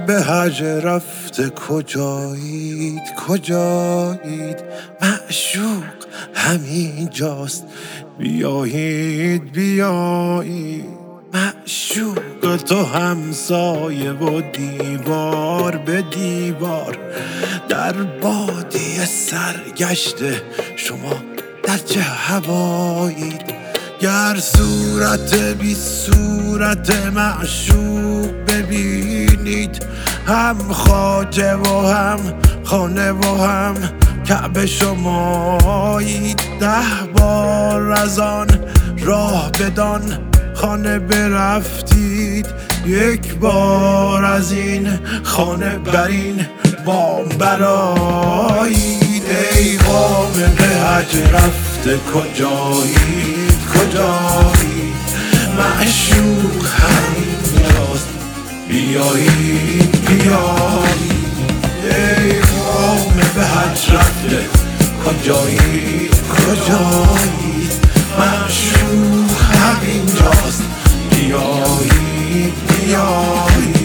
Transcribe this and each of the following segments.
به حج رفته کجایید کجایید، معشوق همینجاست بیایید بیایید. معشوق تو همسایه و دیوار به دیوار، در بادیه سرگشته شما در چه هوایید. گر صورت بی صورت معشوق ببینید، هم خواجه و هم خانه و هم کعبه شمایید. 10 بار از آن راه بدان خانه برفتید، 1 بار از این خانه برین وام برایید. ای قوم به حج رفته کجایید کجایید، معشوق همینجاست بیایید بیایید. ای قوم به حج رفته کجایید کجایید، معشوق همینجاست بیایید بیایید.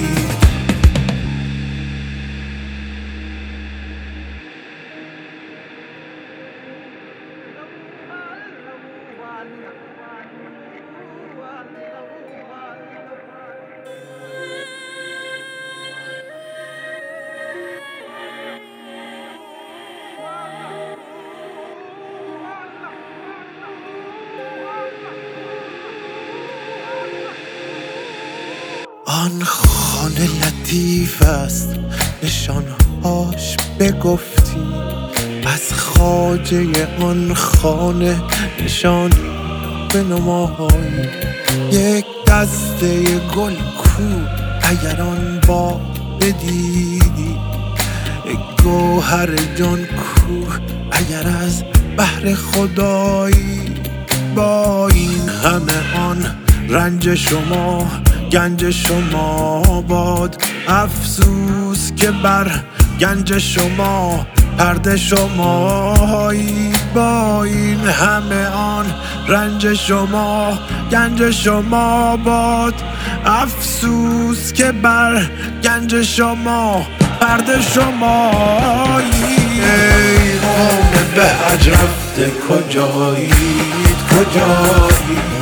آن خانه لطیف است نشانهاش بگفتی، از خواجه آن خانه نشان بنمایی. 1 دسته گل کو اگر آن با بدیدی، 1 گوهر جان کو اگر از بحر خدایی. با این همه آن رنج شما گنج شما باد، افسوس که بر گنج شما پرده شمایی. با این همه آن رنج شما گنج شما باد، افسوس که بر گنج شما پرده شمایی. ای قوم به حج رفته کجایید کجایید،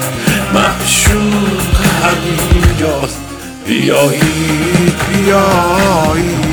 معشوق همینجاست بیایید بیایید.